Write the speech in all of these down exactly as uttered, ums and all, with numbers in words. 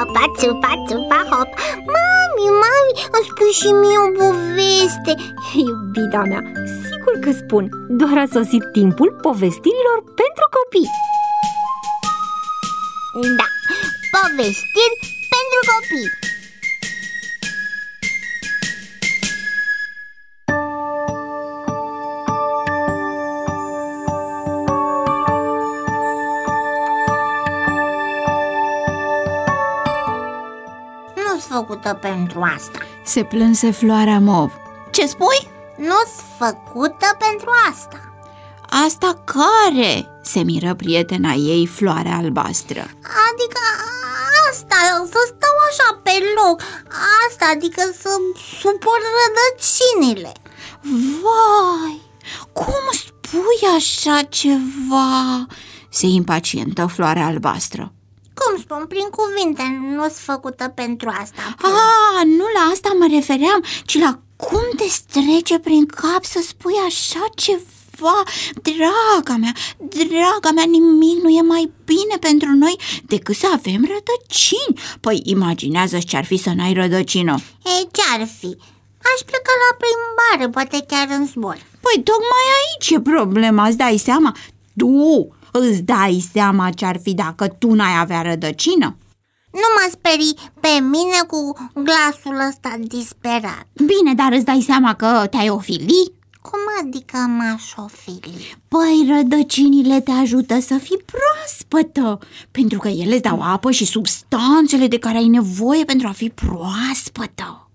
țupa, țupa, țupa, hop. Mami, mami, îmi spui și mie o poveste. Iubita mea, sigur că spun. Doar a sosit timpul povestirilor pentru copii. Da, povestiri pentru copii. Nu-s făcută pentru asta. Se plânse Floarea Mov. Ce spui? Nu-s făcută pentru asta. Asta care? Se miră prietena ei, Floarea Albastră. Adică asta, să stau așa pe loc. Asta, adică să suport rădăcinile. Vai, cum spui așa ceva? Se impacientă Floarea Albastră. Cum spun, prin cuvinte, nu-s făcută pentru asta. Ah, nu la asta mă refeream, ci la cum te strece prin cap să spui așa ceva. Draga mea, draga mea, nimic nu e mai bine pentru noi decât să avem rădăcini. Păi imaginează-ți ce-ar fi să n-ai rădăcină. Ei, ce-ar fi? Aș pleca la plimbare, poate chiar în zbor. Păi tocmai aici e problema, îți dai seama? Tu îți dai seama ce-ar fi dacă tu n-ai avea rădăcină? Nu mă sperii pe mine cu glasul ăsta disperat. Bine, dar îți dai seama că te-ai ofili? Cum adică m-aș ofili? Păi rădăcinile te ajută să fii proaspătă, pentru că ele îți dau apă și substanțele de care ai nevoie pentru a fi proaspătă.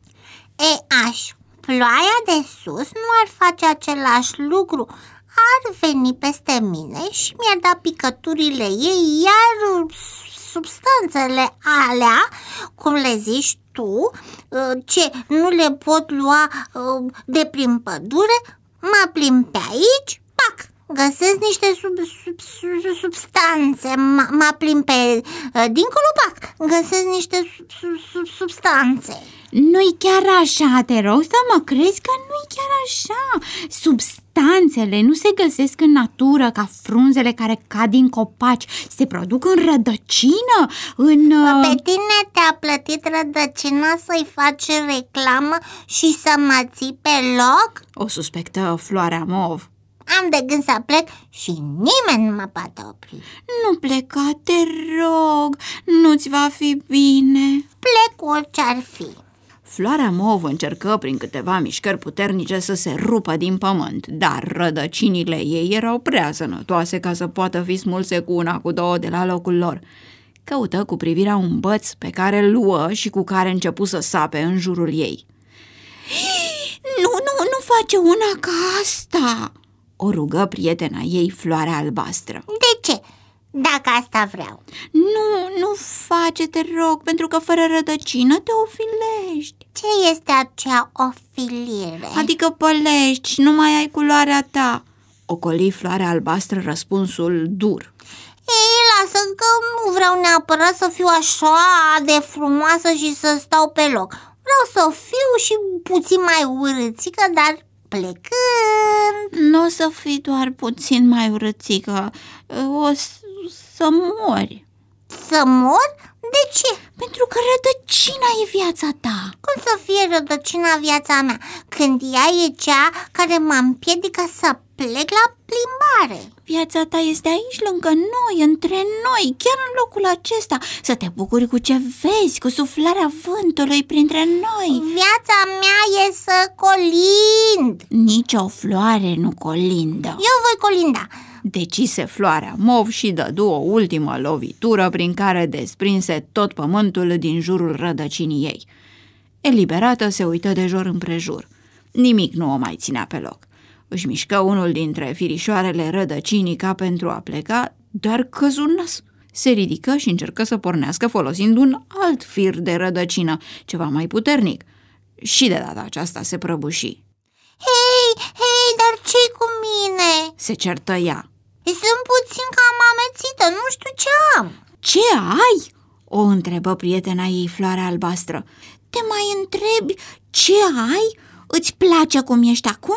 E, aș, ploaia de sus nu ar face același lucru. Ar veni peste mine și mi-ar da picăturile ei, iar substanțele alea, cum le zici tu, ce nu le pot lua de prin pădure, mă plimb pe aici, pac, găsesc niște sub, sub, sub, substanțe, mă, mă plimb pe dincolo, pac, găsesc niște sub, sub, sub, substanțe. Nu-i chiar așa, te rog să mă crezi că nu-i chiar așa. Substanțele nu se găsesc în natură ca frunzele care cad din copaci. Se produc în rădăcină, în... Pe tine te-a plătit rădăcina să-i faci reclamă și să mă ții pe loc? O suspectă Floarea Mov. Am de gând să plec și nimeni nu mă poate opri. Nu pleca, te rog, nu-ți va fi bine. Plec orice-ar fi. Floarea Mov încercă prin câteva mișcări puternice să se rupă din pământ, dar rădăcinile ei erau prea sănătoase ca să poată fi smulse cu una, cu două de la locul lor. Căută cu privirea un băț pe care îl luă și cu care începu să sape în jurul ei. Nu, nu, nu face una ca asta, o rugă prietena ei, Floarea Albastră. De ce? Dacă asta vreau. Nu, nu face, te rog, pentru că fără rădăcină te ofilești. Ce este acea ofilire? Adică pălești și nu mai ai culoarea ta. Ocoli Floarea Albastră răspunsul dur. Ei, lasă că nu vreau neapărat să fiu așa de frumoasă și să stau pe loc. Vreau să fiu și puțin mai urâțică, dar plecând... Nu o să fii doar puțin mai urâțică, o să mori. Să mor? De ce? Pentru că rădăcina e viața ta. Cum să fie rădăcina viața mea, când ea e cea care mă împiedică să plec la plimbare? Viața ta este aici, lângă noi, între noi, chiar în locul acesta. Să te bucuri cu ce vezi, cu suflarea vântului printre noi. Viața mea e să colind. Nici o floare nu colindă. Eu voi colinda. Decise Floarea Mov și dădu o ultimă lovitură prin care desprinse tot pământul din jurul rădăcinii ei. Eliberată se uită de jur împrejur. Nimic nu o mai ținea pe loc. Își mișcă unul dintre firișoarele rădăcinii ca pentru a pleca, dar căzu în nas. Se ridică și încercă să pornească folosind un alt fir de rădăcină, ceva mai puternic. Și de data aceasta se prăbuși. Hei, hei, dar ce-i cu mine? Se certă ea. Sunt puțin cam amețită, nu știu ce am. Ce ai? O întrebă prietena ei, Floarea Albastră. Te mai întrebi ce ai? Îți place cum ești acum?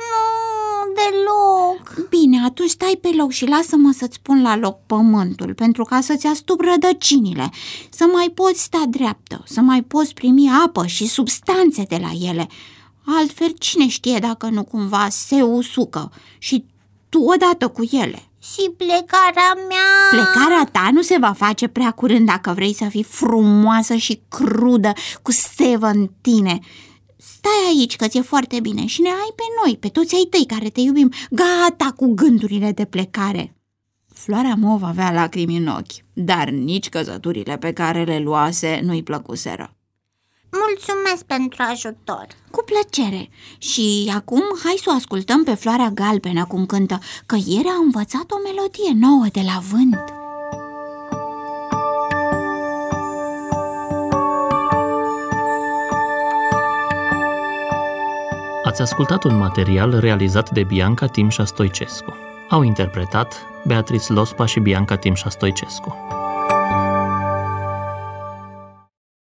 Nu, deloc. Bine, atunci stai pe loc și lasă-mă să-ți pun la loc pământul, pentru ca să-ți astup rădăcinile, să mai poți sta dreaptă, să mai poți primi apă și substanțe de la ele. Altfel, cine știe dacă nu cumva se usucă și tu odată cu ele. Și plecarea mea? Plecarea ta nu se va face prea curând dacă vrei să fii frumoasă și crudă, cu sevă în tine. Stai aici că ți-e foarte bine și ne ai pe noi, pe toți ai tăi care te iubim, gata cu gândurile de plecare. Floarea Mov avea lacrimi în ochi, dar nici căzăturile pe care le luase nu-i plăcuseră. Mulțumesc pentru ajutor. Cu plăcere. Și acum hai să o ascultăm pe Floarea Galbenă cum cântă, că ieri a învățat o melodie nouă de la vânt. Ați ascultat un material realizat de Bianca Timșa Stoicescu. Au interpretat Beatrice Lospa și Bianca Timșa Stoicescu.